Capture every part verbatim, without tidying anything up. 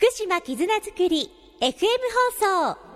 福島絆づくり エフエム 放送。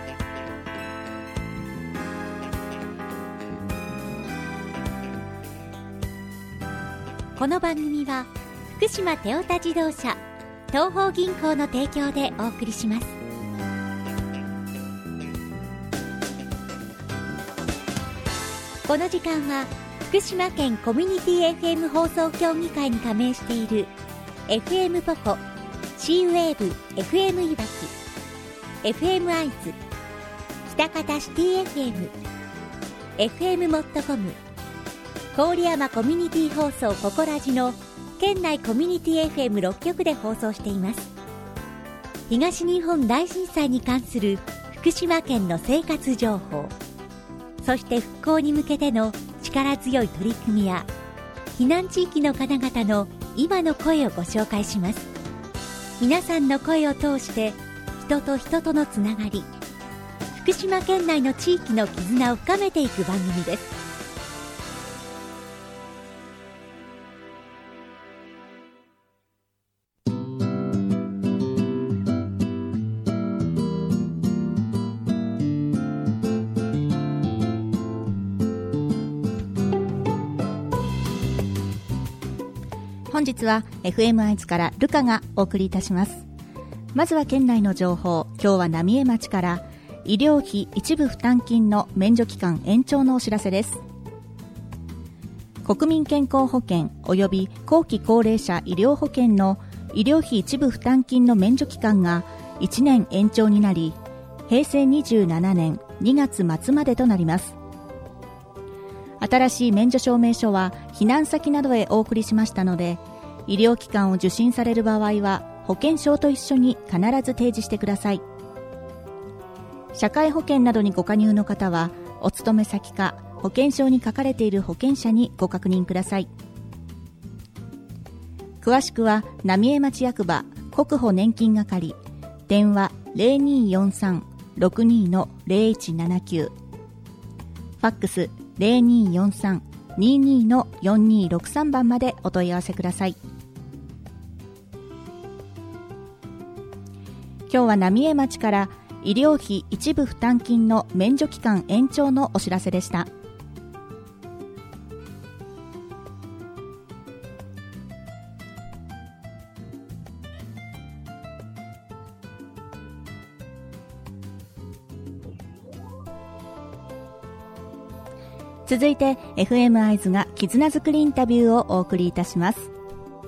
この番組は福島テオタ自動車東邦銀行の提供でお送りします。この時間は福島県コミュニティ エフエム 放送協議会に加盟している エフエム ポコ、シーウェーブ エフエム いわき、エフエム 会津、北方シティ エフエム、エフエム モットコム、郡山コミュニティ放送ココラジの県内コミュニティ エフエムろっ 局で放送しています。東日本大震災に関する福島県の生活情報、そして復興に向けての力強い取り組みや避難地域の方々の今の声をご紹介します。皆さんの声を通して人と人とのつながり、福島県内の地域の絆を深めていく番組です。 本日は エフエム 会津からルカがお送りいたします。まずは県内の情報。今日は浪江町から医療費一部負担金の免除期間延長のお知らせです。国民健康保険及び後期高齢者医療保険の医療費一部負担金の免除期間がいちねん延長になり、へいせいにじゅうななねんにがつ末までとなります。新しい免除証明書は避難先などへお送りしましたので、医療機関を受診される場合は保険証と一緒に必ず提示してください。社会保険などにご加入の方はお勤め先か保険証に書かれている保険者にご確認ください。詳しくは浪江町役場国保年金係、電話 ゼロにーよんさん ろくにー ゼロいちななきゅう、ファックスゼロにーよんさん にーにー よんにーろくさん 番までお問い合わせください。今日は浪江町から医療費一部負担金の免除期間延長のお知らせでした。続いて エフエム 会津が絆づくりインタビューをお送りいたします。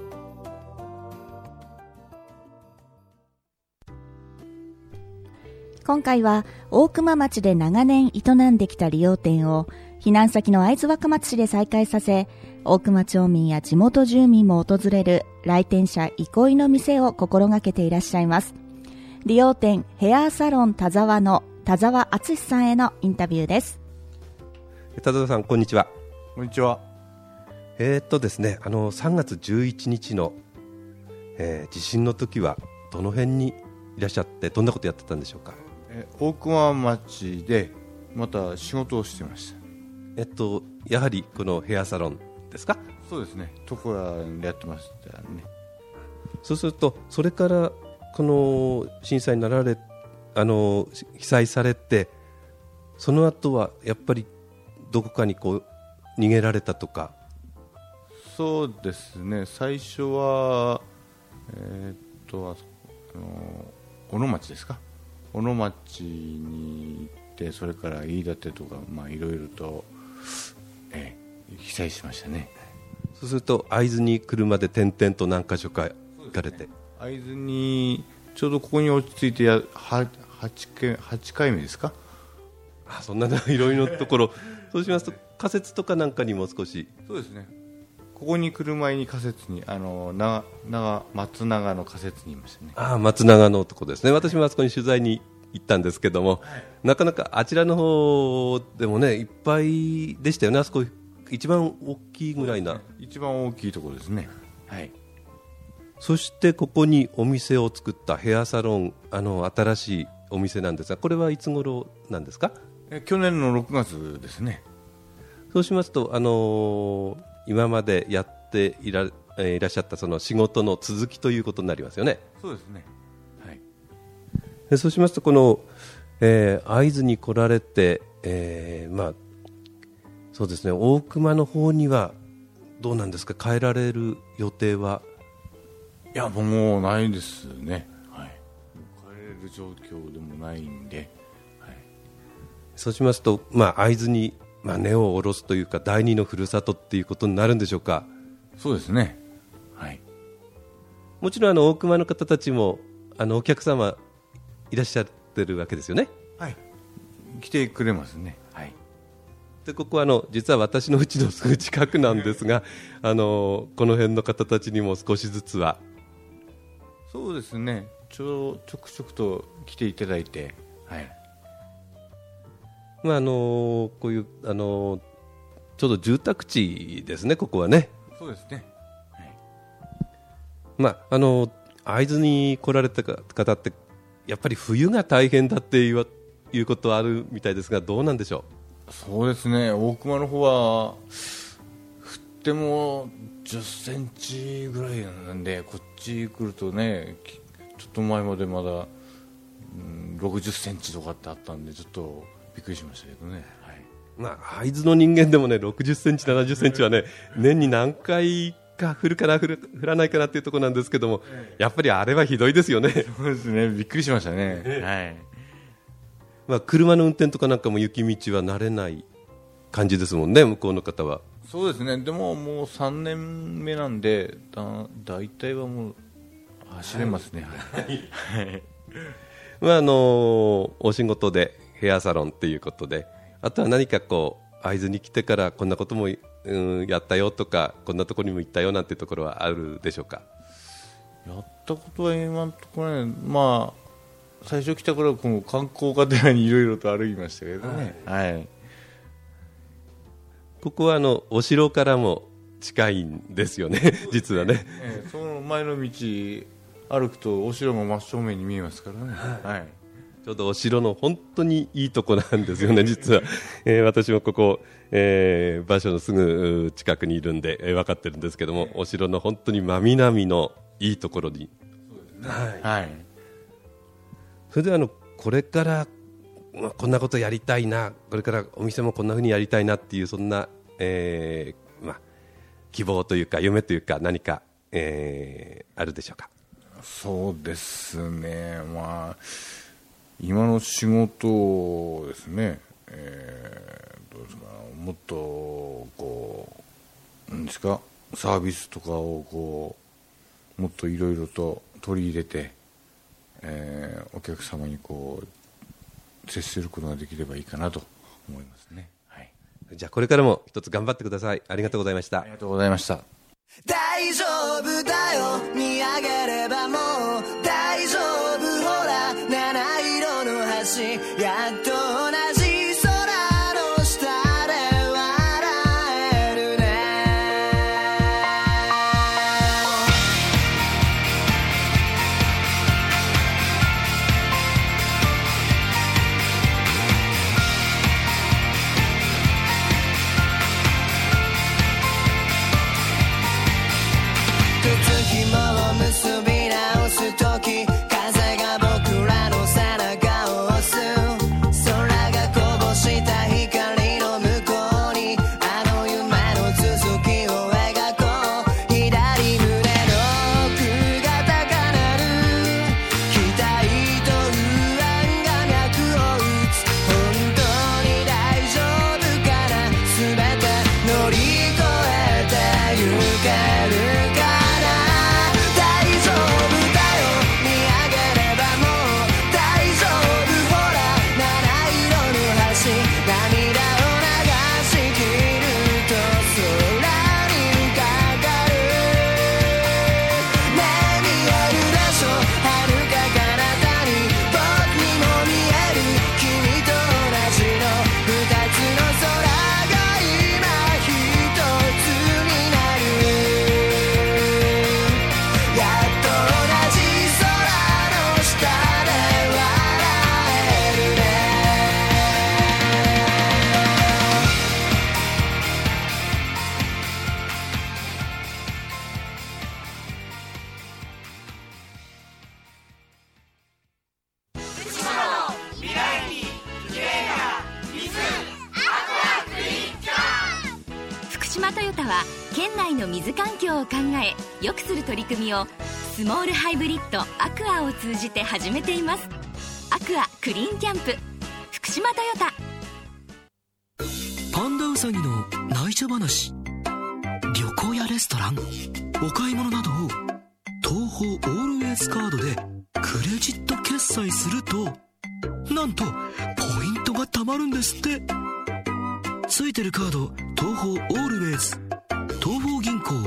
今回は大熊町で長年営んできた理容店を避難先の会津若松市で再開させ、大熊町民や地元住民も訪れる来店者憩いの店を心がけていらっしゃいます。理容店ヘアサロン田沢の田沢敦さんへのインタビューです。 田沢さん、こんにちは。 こんにちは。 えー、っとですねあのさんがつじゅういちにちの、えー、地震の時はどの辺にいらっしゃってどんなことやってたんでしょうか。 え大熊町でまた仕事をしてました。 えっとやはりこのヘアサロンですか。 そうですね、ところでやってましたね。 そうするとそれからこの震災になられあの被災されて、その後はやっぱりどこかにこう逃げられたとか。 そうですね、最初はえー、っとあの小野町ですか。小野町に行って、それから飯舘とかまあいろいろと、えー、被災しましたね。 そうすると会津に来るまで転々と何か所か行かれて、ね、 会津にちょうどここに落ち着いてや 8, 8, 8回目ですか。 あ、そんないろいろなところそうしますと仮設とかなんかにも少し。 そうですね、ここに来る前に仮設にあの長長松永の仮設にいましたね。 ああ、松永のとこですね。私もあそこに取材に行ったんですけども、はい、なかなかあちらの方でもねいっぱいでしたよね。あそこ一番大きいぐらいな、ね、 一番大きいところですね。はい。 そしてここにお店を作ったヘアサロン、あの新しいお店なんですが、これはいつ頃なんですか。 え去年のろくがつですね。 そうしますと、あのー、今までやってい ら,、えー、いらっしゃったその仕事の続きということになりますよね。 そうですね。 でそうしますとこの、えー、会津に来られて、えーまあ、そうですね、大熊の方にはどうなんですか、帰られる予定は。 いやもうないですね、はい、帰れる状況でもないんで、はい、 そうしますと、まあ、会津に、まあ、根を下ろすというか第二のふるさとっていうことになるんでしょうか。 そうですね、はい、 もちろんあの大熊の方たちもあのお客様いらっしゃってるわけですよね。 はい、来てくれますね、はい、 でここはあの実は私の家のすぐ近くなんですがあのこの辺の方たちにも少しずつは。 そうですね、ちょちょくちょくと来ていただいて、はい、 まああのこういうあのちょうど住宅地ですね、ここはね。 そうですね、はい、 まああの会津に来られた方ってやっぱり冬が大変だっていういうことはあるみたいですが、どうなんでしょう。 そうですね、大熊の方は降ってもじゅっセンチぐらいなんで、こっち来るとね、ちょっと前までまだ、うん、ろくじゅっセンチとかってあったんで、ちょっとびっくりしましたけどね、はい、 まあ、会津の人間でもねろくじゅっセンチななじゅっセンチはね年に何回か降るかな降る降らないかなっていうところなんですけども、やっぱりあれはひどいですよね。 そうですね、びっくりしましたね、はい、 まあ、車の運転とかなんかも雪道は慣れない感じですもんね、向こうの方は。 そうですね、でももうさんねんめなんでだ大体はもう走れますね、はいはい、 まああのお仕事でヘアサロンっていうことで、あとは何かこう会津に来てからこんなことも、うん、やったよとか、こんなところにも行ったよなんていうところはあるでしょうか。 やったことは今のところね、まあ最初来た頃はこの観光がてらにいろいろと歩きましたけどね、はいはい、 ここはあのお城からも近いんですよね実はね、 えー、その前の道歩くとお城も真正面に見えますからね、はい、 ちょうどお城の本当にいいとこなんですよね実は、えー、私もここ、えー、場所のすぐ近くにいるんで、えー、分かってるんですけども、お城の本当に真南のいいところに、 そうですね、はいはい、 それであのこれからまあ、こんなことやりたいな、これからお店もこんな風にやりたいなっていう、そんな、えーまあ、希望というか夢というか何か、えー、あるでしょうか。 そうですね、まあ、今の仕事ですね、えー、どうですか、もっとこうなんですか、サービスとかをこうもっといろいろと取り入れて、えー、お客様にこう接することができればいいかなと思いますね、はい、 じゃあこれからも一つ頑張ってください。ありがとうございました。 ありがとうございました。 大丈夫だよ、見上げればもう大丈夫、ほら七色の橋、やっと同じ空の下で笑えるね。靴紐を結び直す島トヨタは県内の水環境を考え良くする取り組みをスモールハイブリッドアクアを通じて始めています。アクアクリーンキャンプ福島トヨタ。 パンダウサギの内緒話、旅行やレストラン、お買い物などを東宝オールウェイズカードでクレジット決済すると、なんとポイントが貯まるんですって。ついてるカード東宝オールウェイズ、東宝銀行。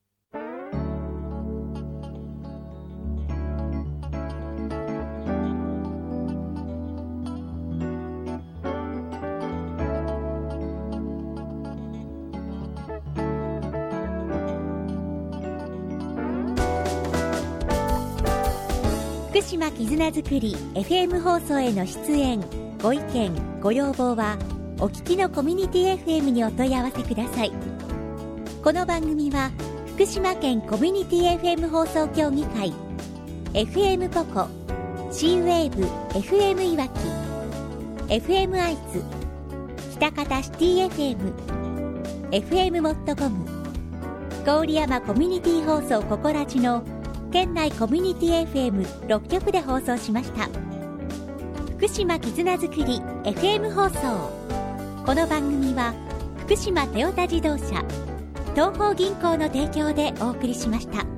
福島絆づくり エフエム 放送への出演、ご意見ご要望はお聞きのコミュニティ エフエム にお問い合わせください。この番組は福島県コミュニティ エフエム 放送協議会、 エフエム ポコ、 C ウェーブ エフエム いわき、 エフエム アイズ、北方シティ エフエム、 エフエム モットコム、郡山コミュニティ放送ココラジの県内コミュニティ エフエムろっきょくで放送しました。福島絆づくり エフエム 放送。この番組は福島トヨタ自動車、東邦銀行の提供でお送りしました。